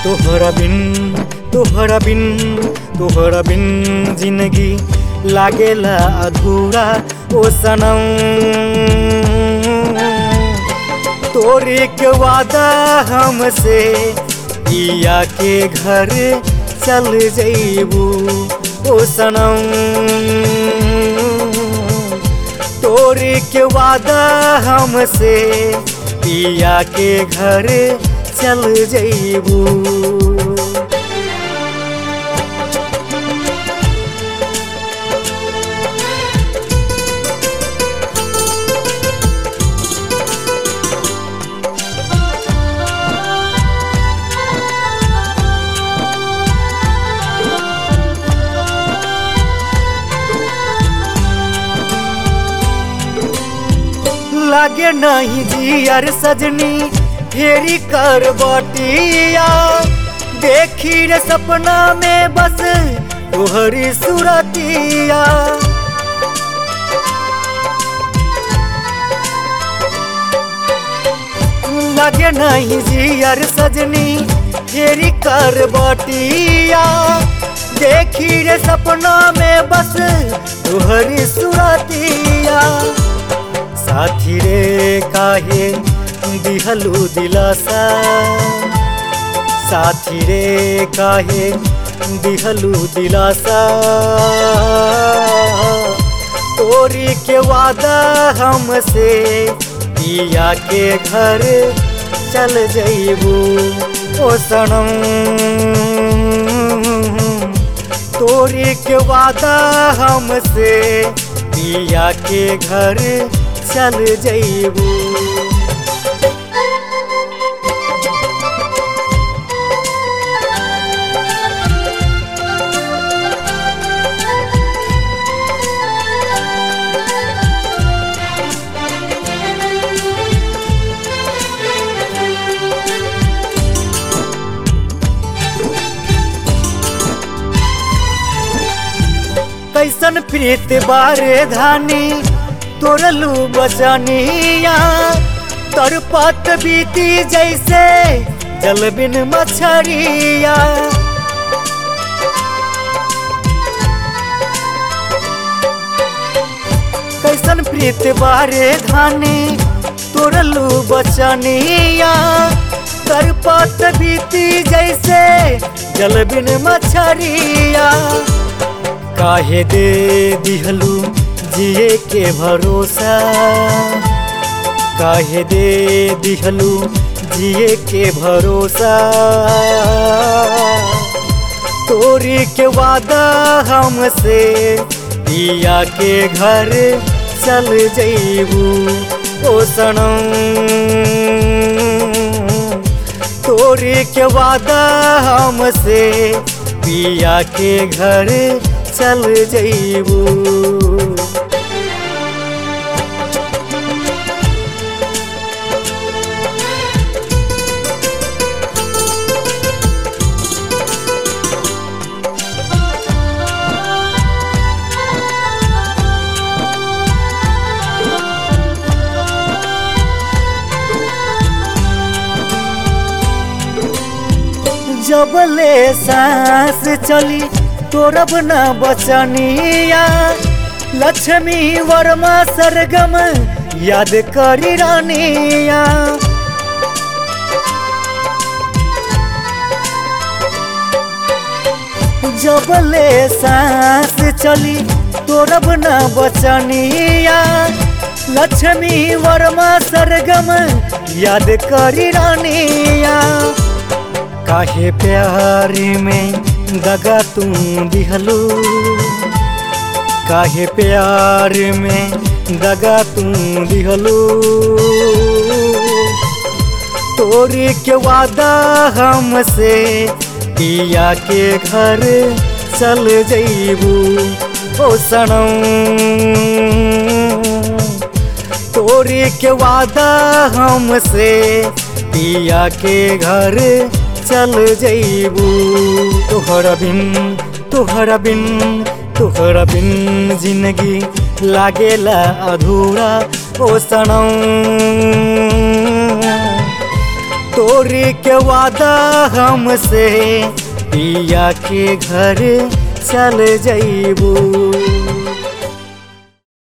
तोहरा बिन तोहरा बिन तोहरा बिन जिंदगी लागेला अधूरा ओ सनम। तोरे के वादा हमसे पिया के घर चल जइबू ओ सनम। तोरे के वादा हमसे पिया के घर चल जइबू। लागे नहीं जियर सजनी फेरी कर बटिया। देखी रे सपना में बस तोहरी सूरतिया। लागे नहीं जियर सजनी फेरी कर बटिया। देखी रे सपना में बस तोहरी सूरतिया। साथी रे काहे दिहलू दिलासा। साथी रे काहे दिहलू दिलासा। तोरी के वादा हमसे पिया के घर चल जइबू ओ सनम। तोरी के वादा हमसे पिया के घर चल जइबू। कैसन प्रीत बारे धानी तोरलू बचनिया। तरपत बीती जैसे जल बिन मछरिया। कैसन प्रीत बारे धानी तोरलू बचनिया। तरपत बीती जैसे जल बिन मछरिया। काहे दे दिहलू जिए के भरोसा। काहे दे दिहलू जिए के भरोसा। तोरी के वादा हमसे पिया के घर चल जइबू ओ सनम। तोरी के वादा हमसे पिया के घर चल जइबू। जबले सांस चली तोरब न बचनिया। लक्ष्मी वर्मा सरगम याद करी रानिया। जबले सांस चली तोरब न बचनिया। लक्ष्मी वर्मा सरगम याद करी रानिया। काहे प्यार में दगा तू दिहलू। काहे प्यार में दगा तू दिहलू। तोरी के वादा हमसे पिया के घर चल जइबू ओ सनम। तोरी के वादा हमसे पिया के घर चल जइबू। तोहरा बिन तोहरा बिन तोहरा बिन जिंदगी लागेला अधूरा ओ सनम। तोरे के वादा हमसे पिया के घर चल जइबू।